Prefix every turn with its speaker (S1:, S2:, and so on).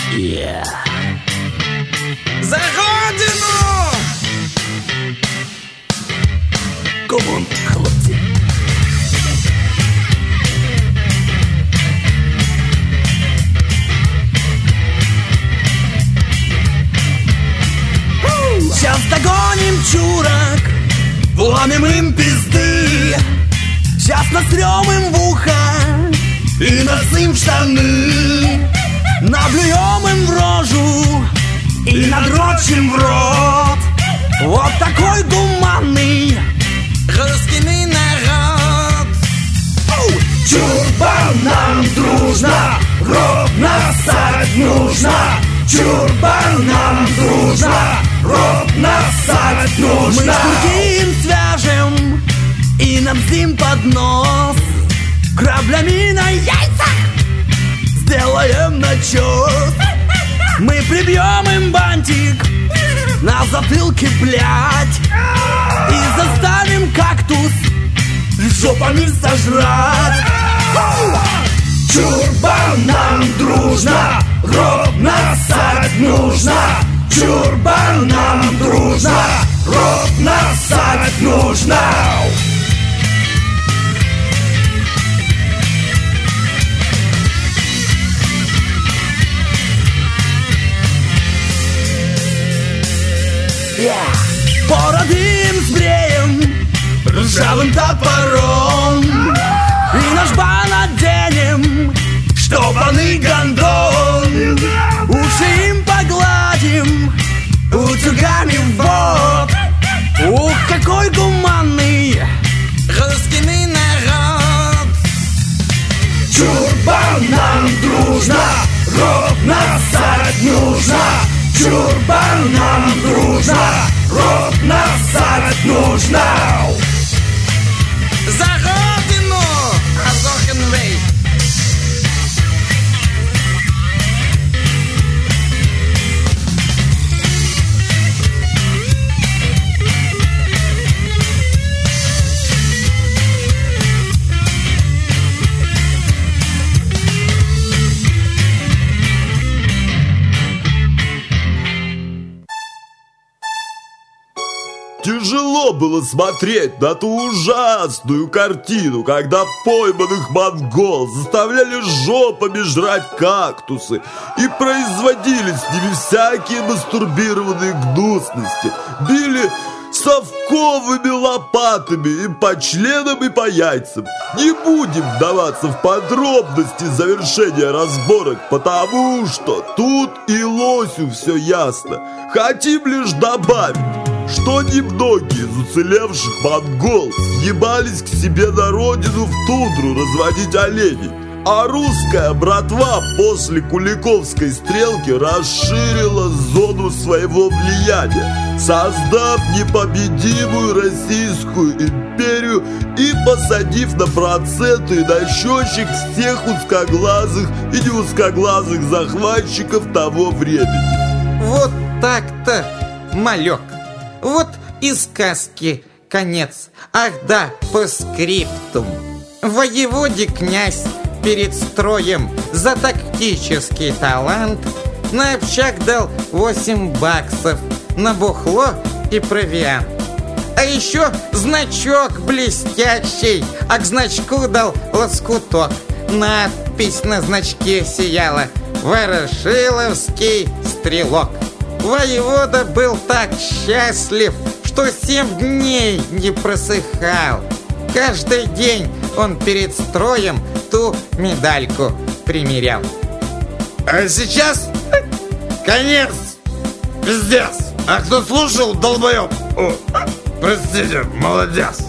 S1: За Родину!
S2: Комон, хлопці!
S1: Сейчас догоним чурок, вломим им пизды. Сейчас насрем им в ухо и насым в штаны. Наблюем им в рожу и надрочим в рот. Вот такой гуманный русский народ. Чурбан нам дружно, рот насать нужно. Чурбан нам дружно, рот насать нужно. Мы шкурки им свяжем и намстим под нос. Граблями на яйцах сделаем начес. Мы прибьем им бантик на затылке, блядь, и заставим кактус жопами сожрать. Чурбан нам дружно, рот насать нужно. Чурбан нам дружно, рот насать нужно. Породим сбреем ржавым топором и наш бан оденем штопанный гондон. Уши им погладим утюгами в бок. Ух, какой гуманный русский народ. Чурбан нам дружно, рот насать нужно. Чурбан нам дружно, рот насать нужно. За Родину! Азохенвей!
S3: Тяжело было смотреть на ту ужасную картину, когда пойманных монгол заставляли жопами жрать кактусы и производили с ними всякие мастурбированные гнусности, били совковыми лопатами и по членам, и по яйцам. Не будем вдаваться в подробности завершения разборок, потому что тут и лосю все ясно. Хотим лишь добавить, что немногие из уцелевших монгол съебались к себе на родину в тундру разводить оленей, а русская братва после Куликовской стрелки расширила зону своего влияния, создав непобедимую Российскую империю и посадив на проценты и на счетчик всех узкоглазых и неузкоглазых захватчиков того времени.
S4: Вот так-то, малек. Вот и сказки конец. Ах да, по скриптум. Воеводе князь перед строем за тактический талант на общак дал 8 баксов на бухло и провиант. А еще значок блестящий, а к значку дал лоскуток. Надпись на значке сияла: «Ворошиловский стрелок». Воевода был так счастлив, что 7 дней не просыхал. Каждый день он перед строем ту медальку примерял.
S5: А сейчас конец. Пиздец. А кто слушал, долбоёб? О, простите, молодец.